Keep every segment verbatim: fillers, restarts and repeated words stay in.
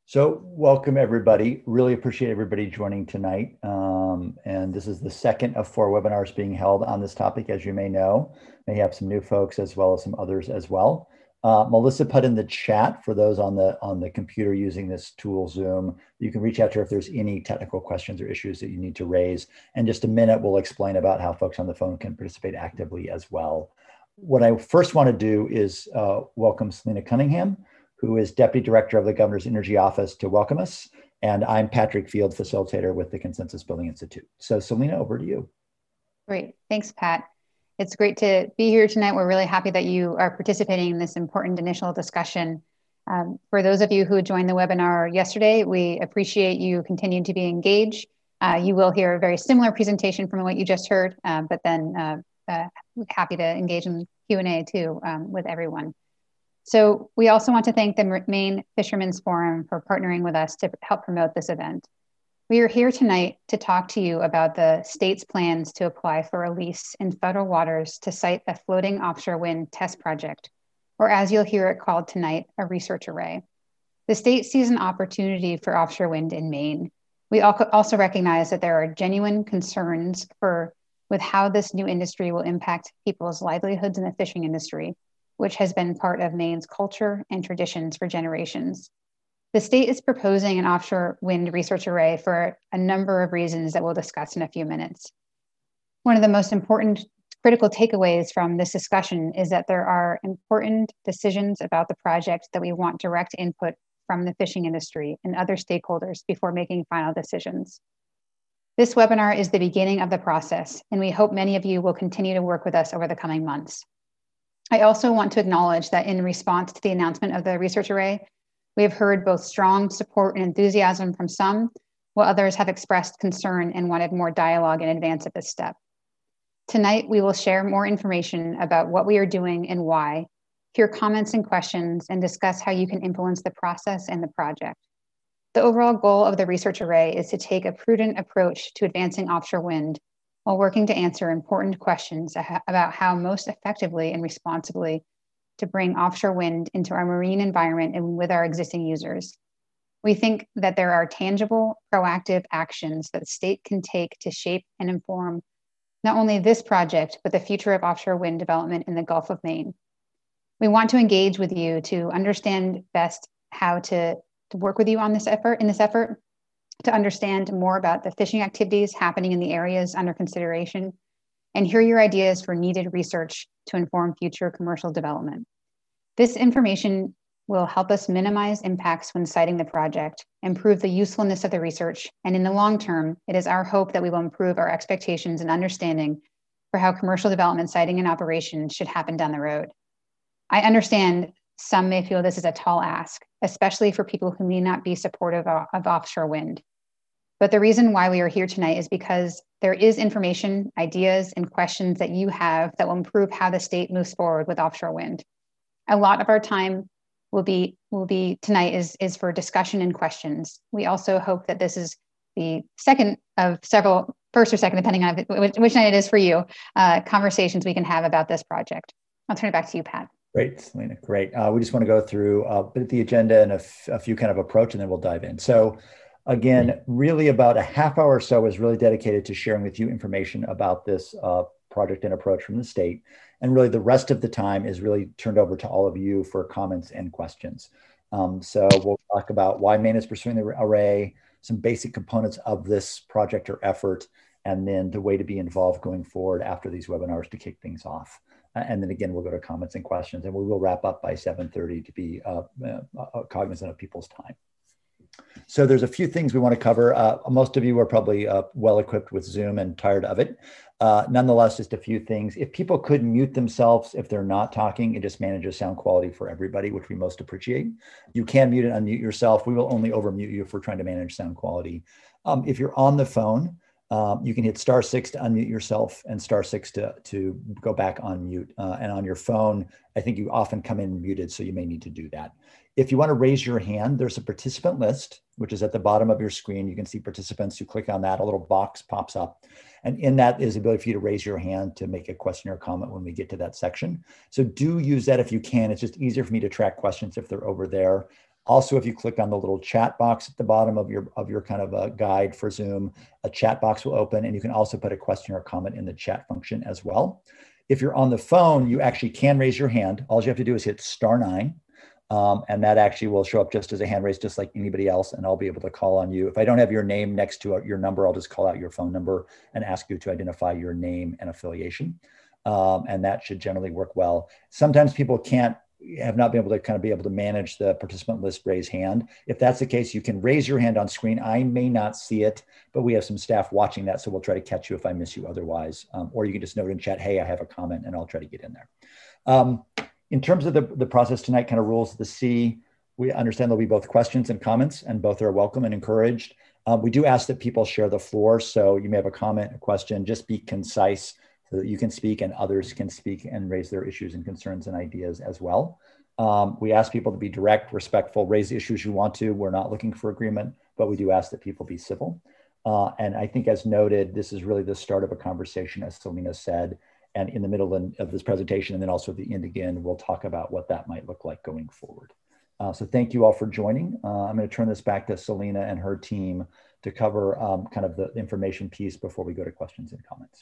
So welcome everybody. Really appreciate everybody joining tonight. Um, and this is the second of four webinars being held on this topic, as you may know. May have some new folks as well as some others as well. Uh, Melissa put in the chat for those on the on the computer using this tool Zoom. You can reach out to her if there's any technical questions or issues that you need to raise. In just a minute, we'll explain about how folks on the phone can participate actively as well. What I first want to do is uh, welcome Selena Cunningham, who is Deputy Director of the Governor's Energy Office, to welcome us. And I'm Patrick Field, facilitator with the Consensus Building Institute. So Selena, over to you. Great, thanks, Pat. It's great to be here tonight. We're really happy that you are participating in this important initial discussion. Um, for those of you who joined the webinar yesterday, we appreciate you continuing to be engaged. Uh, you will hear a very similar presentation from what you just heard, uh, but then uh, uh, happy to engage in Q and A too um, with everyone. So we also want to thank the Maine Fishermen's Forum for partnering with us to help promote this event. We are here tonight to talk to you about the state's plans to apply for a lease in federal waters to site a floating offshore wind test project, or as you'll hear it called tonight, a research array. The state sees an opportunity for offshore wind in Maine. We also recognize that there are genuine concerns for with how this new industry will impact people's livelihoods in the fishing industry, which has been part of Maine's culture and traditions for generations. The state is proposing an offshore wind research array for a number of reasons that we'll discuss in a few minutes. One of the most important critical takeaways from this discussion is that there are important decisions about the project that we want direct input from the fishing industry and other stakeholders before making final decisions. This webinar is the beginning of the process, and we hope many of you will continue to work with us over the coming months. I also want to acknowledge that in response to the announcement of the research array, we have heard both strong support and enthusiasm from some, while others have expressed concern and wanted more dialogue in advance of this step. Tonight, we will share more information about what we are doing and why, hear comments and questions, and discuss how you can influence the process and the project. The overall goal of the research array is to take a prudent approach to advancing offshore wind while working to answer important questions about how most effectively and responsibly to bring offshore wind into our marine environment and with our existing users. We think that there are tangible, proactive actions that the state can take to shape and inform not only this project, but the future of offshore wind development in the Gulf of Maine. We want to engage with you to understand best how to, to work with you on this effort, in this effort, to understand more about the fishing activities happening in the areas under consideration, and hear your ideas for needed research to inform future commercial development. This information will help us minimize impacts when siting the project, improve the usefulness of the research, and in the long term, it is our hope that we will improve our expectations and understanding for how commercial development, siting, and operation should happen down the road. I understand some may feel this is a tall ask, especially for people who may not be supportive of, of offshore wind. But the reason why we are here tonight is because there is information, ideas, and questions that you have that will improve how the state moves forward with offshore wind. A lot of our time will be, will be tonight is, is for discussion and questions. We also hope that this is the second of several, first or second, depending on which, which night it is for you, uh, conversations we can have about this project. I'll turn it back to you, Pat. Great, Selena, great. Uh, we just want to go through a bit of the agenda and a, a few kind of approach, and then we'll dive in. So again, really about a half hour or so is really dedicated to sharing with you information about this uh, project and approach from the state. And really the rest of the time is really turned over to all of you for comments and questions. Um, so we'll talk about why Maine is pursuing the array, some basic components of this project or effort, and then the way to be involved going forward after these webinars to kick things off. Uh, and then again, we'll go to comments and questions, and we will wrap up by seven thirty to be uh, uh, cognizant of people's time. So there's a few things we want to cover. Uh, most of you are probably uh, well equipped with Zoom and tired of it. Uh, nonetheless, just a few things. If people could mute themselves if they're not talking, it just manages sound quality for everybody, which we most appreciate. You can mute and unmute yourself. We will only overmute you if we're trying to manage sound quality. Um, if you're on the phone, um, you can hit star six to unmute yourself and star six to, to go back on mute. Uh, and on your phone, I think you often come in muted, so you may need to do that. If you want to raise your hand, there's a participant list, which is at the bottom of your screen. You can see participants. You click on that, a little box pops up. And in that is the ability for you to raise your hand to make a question or comment when we get to that section. So do use that if you can. It's just easier for me to track questions if they're over there. Also, if you click on the little chat box at the bottom of your of your kind of a guide for Zoom, a chat box will open, and you can also put a question or comment in the chat function as well. If you're on the phone, you actually can raise your hand. All you have to do is hit star nine. Um, and that actually will show up just as a hand raise, just like anybody else, and I'll be able to call on you. If I don't have your name next to your number, I'll just call out your phone number and ask you to identify your name and affiliation. Um, and that should generally work well. Sometimes people can't, have not been able to kind of be able to manage the participant list raise hand. If that's the case, you can raise your hand on screen. I may not see it, but we have some staff watching that, so we'll try to catch you if I miss you otherwise. Um, or you can just note in chat, hey, I have a comment, and I'll try to get in there. Um, In terms of the, the process tonight, kind of rules of the C, we understand there'll be both questions and comments, and both are welcome and encouraged. Um, we do ask that people share the floor, so you may have a comment, a question, just be concise so that you can speak and others can speak and raise their issues and concerns and ideas as well. Um, we ask people to be direct, respectful, raise the issues you want to. We're not looking for agreement, but we do ask that people be civil. Uh, and I think as noted, this is really the start of a conversation, as Selena said. And in the middle of this presentation, and then also at the end again, we'll talk about what that might look like going forward. Uh, so thank you all for joining. Uh, I'm going to turn this back to Selena and her team to cover um, kind of the information piece before we go to questions and comments.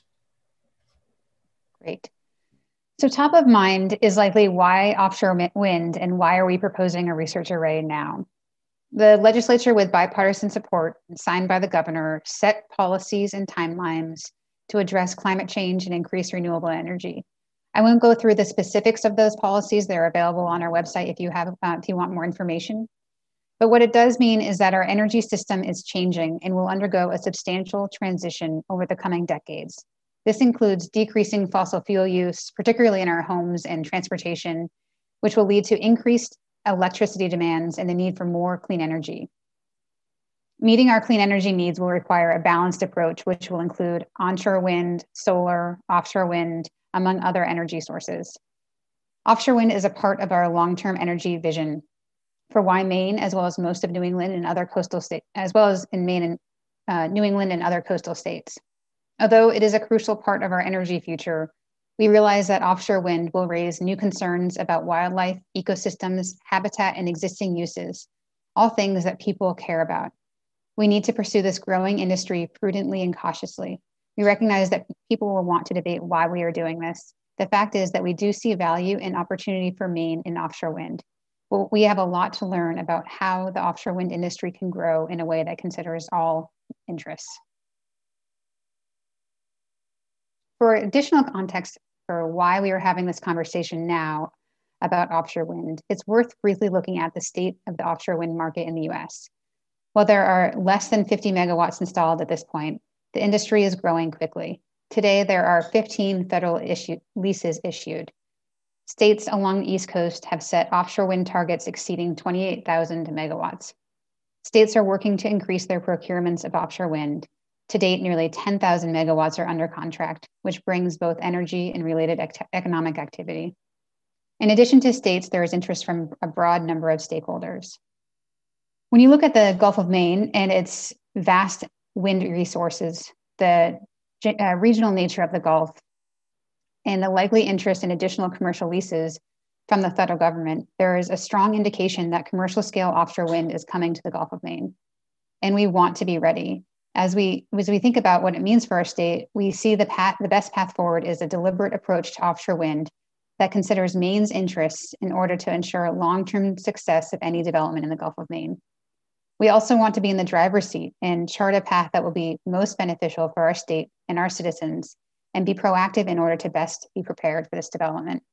Great. So top of mind is likely why offshore wind and why are we proposing a research array now? The legislature, with bipartisan support signed by the governor, set policies and timelines to address climate change and increase renewable energy. I won't go through the specifics of those policies. They're available on our website if you have, uh, if you want more information. But what it does mean is that our energy system is changing and will undergo a substantial transition over the coming decades. This includes decreasing fossil fuel use, particularly in our homes and transportation, which will lead to increased electricity demands and the need for more clean energy. Meeting our clean energy needs will require a balanced approach, which will include onshore wind, solar, offshore wind, among other energy sources. Offshore wind is a part of our long-term energy vision for why Maine, as well as most of New England and other coastal states, as well as in Maine and uh, New England and other coastal states. Although it is a crucial part of our energy future, we realize that offshore wind will raise new concerns about wildlife, ecosystems, habitat, and existing uses, all things that people care about. We need to pursue this growing industry prudently and cautiously. We recognize that people will want to debate why we are doing this. The fact is that we do see value and opportunity for Maine in offshore wind. Well, we have a lot to learn about how the offshore wind industry can grow in a way that considers all interests. For additional context for why we are having this conversation now about offshore wind, it's worth briefly looking at the state of the offshore wind market in the U S. While there are less than fifty megawatts installed at this point, the industry is growing quickly. Today, there are fifteen federal issue, leases issued. States along the East Coast have set offshore wind targets exceeding twenty-eight thousand megawatts. States are working to increase their procurements of offshore wind. To date, nearly ten thousand megawatts are under contract, which brings both energy and related ec- economic activity. In addition to states, there is interest from a broad number of stakeholders. When you look at the Gulf of Maine and its vast wind resources, the uh, regional nature of the Gulf, and the likely interest in additional commercial leases from the federal government, there is a strong indication that commercial scale offshore wind is coming to the Gulf of Maine. And we want to be ready. As we, as we think about what it means for our state, we see the, path, the best path forward is a deliberate approach to offshore wind that considers Maine's interests in order to ensure long-term success of any development in the Gulf of Maine. We also want to be in the driver's seat and chart a path that will be most beneficial for our state and our citizens, and be proactive in order to best be prepared for this development.